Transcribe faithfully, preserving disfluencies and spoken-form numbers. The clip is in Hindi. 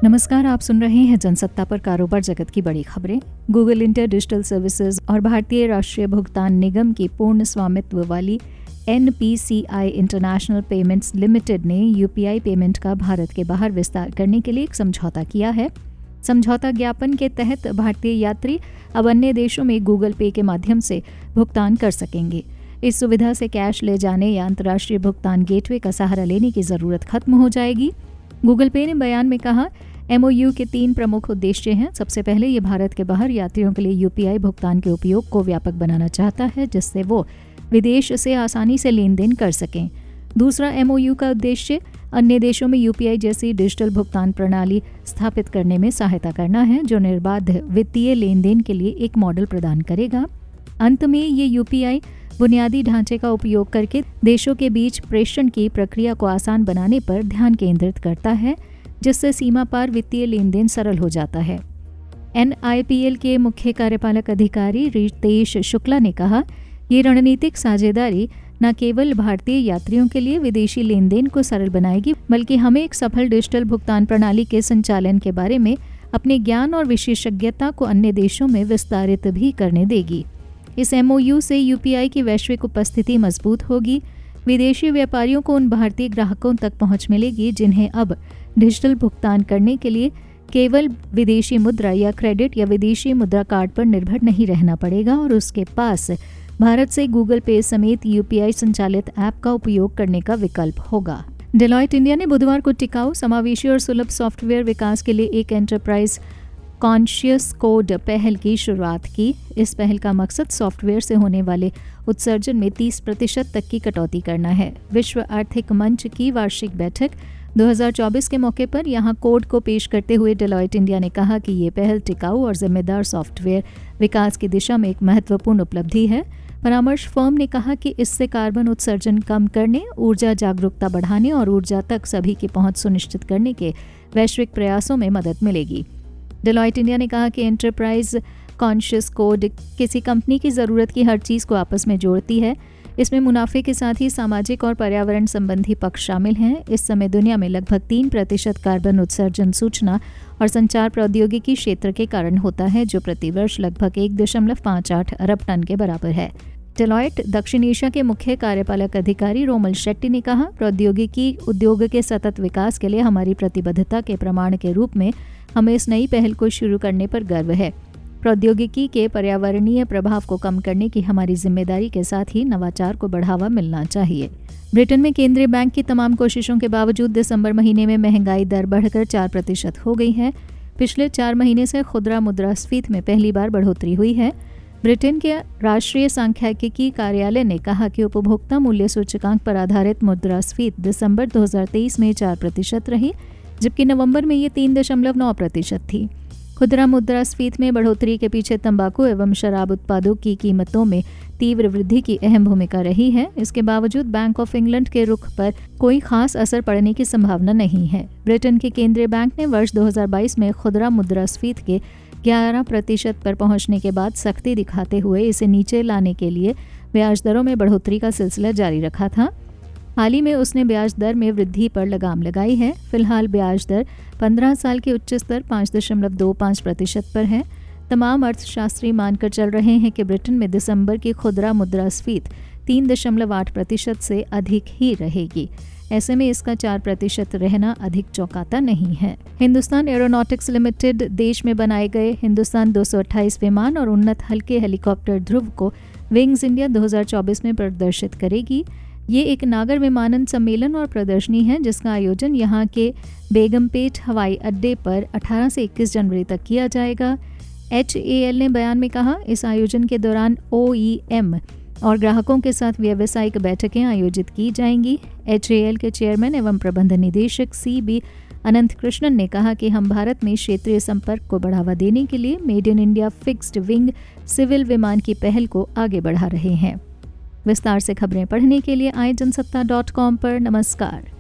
नमस्कार, आप सुन रहे हैं जनसत्ता पर कारोबार जगत की बड़ी खबरें। गूगल इंडिया डिजिटल सर्विसेज और भारतीय राष्ट्रीय भुगतान निगम की पूर्ण स्वामित्व वाली N P C I international payments limited ने यू पी आई पेमेंट का भारत के बाहर विस्तार करने के लिए एक समझौता किया है। समझौता ज्ञापन के तहत भारतीय यात्री अब अन्य देशों में गूगल पे के माध्यम से भुगतान कर सकेंगे। इस सुविधा से कैश ले जाने या अंतर्राष्ट्रीय भुगतान गेटवे का सहारा लेने की जरूरत खत्म हो जाएगी। गूगल पे ने बयान में कहा, एम ओ यू के तीन प्रमुख उद्देश्य हैं। सबसे पहले ये भारत के बाहर यात्रियों के लिए यू पी आई भुगतान के उपयोग को व्यापक बनाना चाहता है, जिससे वो विदेश से आसानी से लेन देन कर सकें। दूसरा, एम ओ यू का उद्देश्य अन्य देशों में यू पी आई जैसी डिजिटल भुगतान प्रणाली स्थापित करने में सहायता करना है, जो निर्बाध वित्तीय लेन देन के लिए एक मॉडल प्रदान करेगा। अंत में ये यू पी आई बुनियादी ढांचे का उपयोग करके देशों के बीच प्रेषण की प्रक्रिया को आसान बनाने पर ध्यान केंद्रित करता है, जिससे सीमा पार वित्तीय लेन देन सरल हो जाता है। एन आई पी एल के मुख्य कार्यपालक अधिकारी रितेश शुक्ला ने कहा, ये रणनीतिक साझेदारी न केवल भारतीय यात्रियों के लिए विदेशी लेन देन को सरल बनाएगी, बल्कि हमें एक सफल डिजिटल भुगतान प्रणाली के संचालन के बारे में अपने ज्ञान और विशेषज्ञता को अन्य देशों में विस्तारित भी करने देगी। इस एम ओ यू से यू पी आई की वैश्विक उपस्थिति मजबूत होगी। विदेशी व्यापारियों को उन भारतीय ग्राहकों तक पहुंच मिलेगी जिन्हें अब डिजिटल भुगतान करने के लिए केवल विदेशी मुद्रा या क्रेडिट या विदेशी मुद्रा कार्ड पर निर्भर नहीं रहना पड़ेगा और उसके पास भारत से गूगल पे समेत यू पी आई संचालित ऐप का उपयोग करने का विकल्प होगा। डेलॉयट इंडिया ने बुधवार को टिकाऊ, समावेशी और सुलभ सॉफ्टवेयर विकास के लिए एक एंटरप्राइज कॉन्शियस कोड पहल की शुरुआत की। इस पहल का मकसद सॉफ्टवेयर से होने वाले उत्सर्जन में तीस प्रतिशत तक की कटौती करना है। विश्व आर्थिक मंच की वार्षिक बैठक दो हज़ार चौबीस के मौके पर यहां कोड को पेश करते हुए डेलॉयट इंडिया ने कहा कि ये पहल टिकाऊ और जिम्मेदार सॉफ्टवेयर विकास की दिशा में एक महत्वपूर्ण उपलब्धि है। परामर्श फर्म ने कहा कि इससे कार्बन उत्सर्जन कम करने, ऊर्जा जागरूकता बढ़ाने और ऊर्जा तक सभी की पहुंच सुनिश्चित करने के वैश्विक प्रयासों में मदद मिलेगी। डेलॉयट इंडिया ने कहा कि एंटरप्राइज कॉन्शियस कोड किसी कंपनी की ज़रूरत की हर चीज़ को आपस में जोड़ती है। इसमें मुनाफे के साथ ही सामाजिक और पर्यावरण संबंधी पक्ष शामिल हैं। इस समय दुनिया में लगभग तीन प्रतिशत कार्बन उत्सर्जन सूचना और संचार प्रौद्योगिकी क्षेत्र के कारण होता है, जो प्रतिवर्ष लगभग एक दशमलव पाँच आठ अरब टन के बराबर है। डेलॉयट दक्षिण एशिया के मुख्य कार्यपालक अधिकारी रोमल शेट्टी ने कहा, प्रौद्योगिकी उद्योग के सतत विकास के लिए हमारी प्रतिबद्धता के प्रमाण के रूप में हमें इस नई पहल को शुरू करने पर गर्व है। प्रौद्योगिकी के पर्यावरणीय प्रभाव को कम करने की हमारी जिम्मेदारी के साथ ही नवाचार को बढ़ावा मिलना चाहिए। ब्रिटेन में केंद्रीय बैंक की तमाम कोशिशों के बावजूद दिसंबर महीने में महंगाई दर बढ़कर चार प्रतिशत हो गई है। पिछले चार महीने से खुदरा मुद्रास्फीति में पहली बार बढ़ोतरी हुई है। ब्रिटेन के राष्ट्रीय सांख्यिकी कार्यालय ने कहा कि उपभोक्ता मूल्य सूचकांक पर आधारित मुद्रास्फीति दिसंबर दो हज़ार तेईस में चार प्रतिशत रही, जबकि नवंबर में ये तीन दशमलव नौ प्रतिशत थी। खुदरा मुद्रास्फीति में बढ़ोतरी के पीछे तंबाकू एवं शराब उत्पादों की कीमतों में तीव्र वृद्धि की अहम भूमिका रही है। इसके बावजूद बैंक ऑफ इंग्लैंड के रुख पर कोई खास असर पड़ने की संभावना नहीं है। ब्रिटेन के केंद्रीय बैंक ने वर्ष दो हज़ार बाईस में खुदरा मुद्रास्फीति के ग्यारह प्रतिशत पर पहुंचने के बाद सख्ती दिखाते हुए इसे नीचे लाने के लिए ब्याज दरों में बढ़ोतरी का सिलसिला जारी रखा था। हाल ही में उसने ब्याज दर में वृद्धि पर लगाम लगाई है। फिलहाल ब्याज दर पंद्रह साल के उच्च स्तर पाँच दशमलव दो पाँच प्रतिशत पर है। तमाम अर्थशास्त्री मानकर चल रहे हैं कि ब्रिटेन में दिसंबर की खुदरा मुद्रास्फीति तीन दशमलव आठ प्रतिशत से अधिक ही रहेगी। ऐसे में इसका चार प्रतिशत रहना अधिक चौंकाता नहीं है। हिंदुस्तान एरोनॉटिक्स लिमिटेड देश में बनाए गए हिंदुस्तान दो सौ अट्ठाईस विमान और उन्नत हल्के हेलीकॉप्टर ध्रुव को विंग्स इंडिया दो हज़ार चौबीस में प्रदर्शित करेगी। ये एक नागर विमानन सम्मेलन और प्रदर्शनी है जिसका आयोजन यहाँ के बेगमपेट हवाई अड्डे पर अठारह से इक्कीस जनवरी तक किया जाएगा। एच ए एल ने बयान में कहा, इस आयोजन के दौरान ओ ई एम और ग्राहकों के साथ व्यावसायिक बैठकें आयोजित की जाएंगी। एच ए एल के चेयरमैन एवं प्रबंध निदेशक सी बी अनंत कृष्णन ने कहा कि हम भारत में क्षेत्रीय संपर्क को बढ़ावा देने के लिए made in India fixed wing civil विमान की पहल को आगे बढ़ा रहे हैं। विस्तार से खबरें पढ़ने के लिए आए जनसत्ता डॉट कॉम पर। नमस्कार।